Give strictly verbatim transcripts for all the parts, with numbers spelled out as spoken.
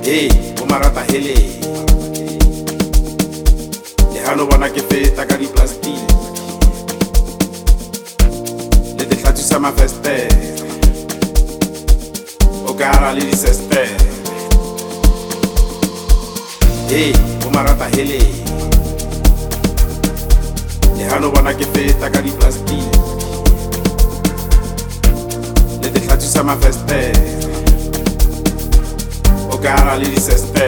Hey, o marata hele le hano bona ke feta ka di plastic le te tlatsusa mafeste o gara le di seste. Hey, o marata hele le hano bona ke feta ka di plastic le te tlatsusa mafeste gara le di seste.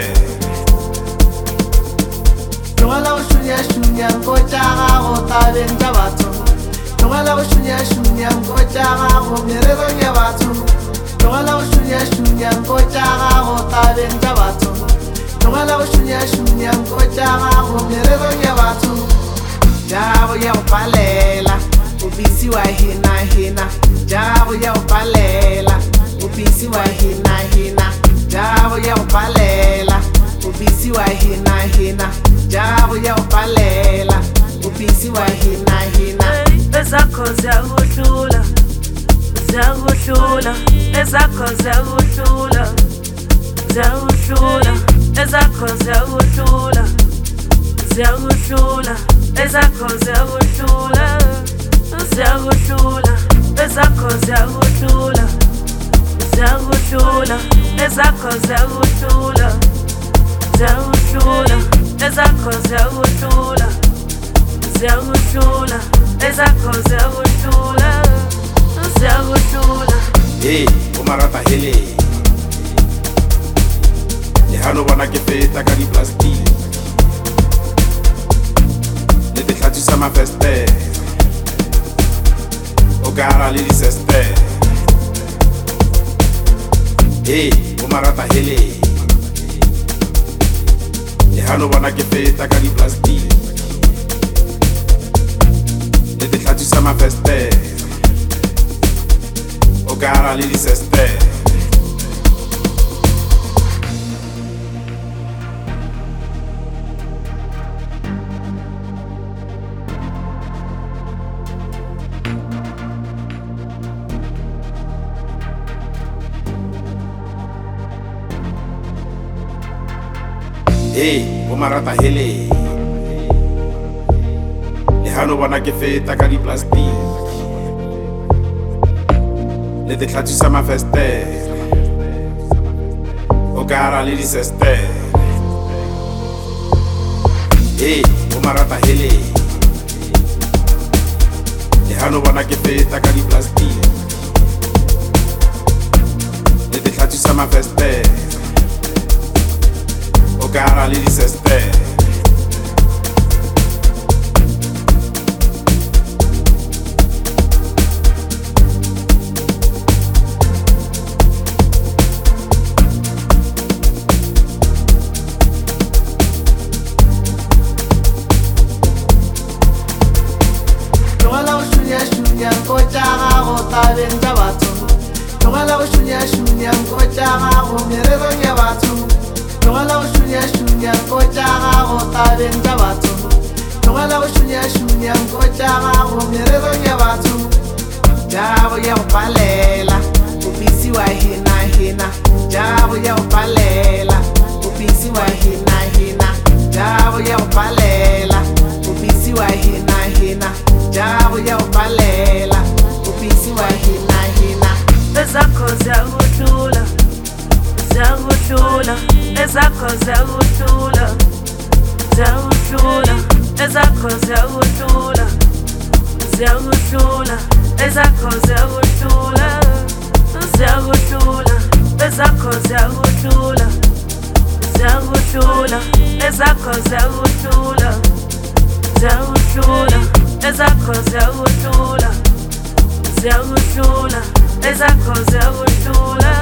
Tongala o shunya shunya ngoja gago tabeng tsa batho. Tongala o shunya shunya ngoja gago mererong ya batho. Tongala o shunya shunya ngoja gago tabeng tsa batho. Tongala o shunya shunya ngoja gago mererong ya batho. Jabo ya upalela ubisi wa hina hina. Jabo ya upalela ubisi wa hina hina. Jabo ya upalela ubisi wa hina hina. Jabo ya upalela ubisi wa hina hina. Ezakho ziyakuhlula ziyakuhlula ezakho ziyakuhlula ziyakuhlula ezakho ziyakuhlula ziyakuhlula ezakho ziyakuhlula ziyakuhlula ezakho ziyakuhlula ziyakuhlula ezakho ziyakuhlula ziyakuhlula ezakho ziyakuhlula ziyakuhlula ezakho ziyakuhlula ziyakuhlula. Hey, o marata hele le hano bona ke feta ka di plastic le te tlatsusa mafeste o gara le di seste. Hey, o marata hele le hano bona ke feta ka di plastic le te tlatsusa mafeste o gara le di seste. Hey, o marata hele le hano bona ke feta ka di plastic le te tlatsusa mafeste o gara le di seste. Hey, o marata hele le hano bona ke feta ka di plastic le te tlatsusa mafeste o gara le di seste. Tongala o shunya shunya ngoja gago tabeng tsa batho. Tongala o shunya shunya ngoja gago mererong ya batho. Tongala o shunya shunya ngoja gago tabeng tsa batho. Tongala o shunya shunya ngoja gago mererong ya batho. Jabo ya upalela ubisi wa hina hina. Jabo ya upalela ubisi wa hina hina. Jabo ya upalela ubisi wa hina hina. Jabo ya upalela ubisi wa hina hina. Ezakho ziyakuhlula ziyakuhlula ezakho ziyakuhlula ziyakuhlula ezakho ziyakuhlula ziyakuhlula ezakho ziyakuhlula ziyakuhlula ezakho ziyakuhlula ziyakuhlula ezakho ziyakuhlula ziyakuhlula ezakho ziyakuhlula ziyakuhlula ezakho ziyakuhlula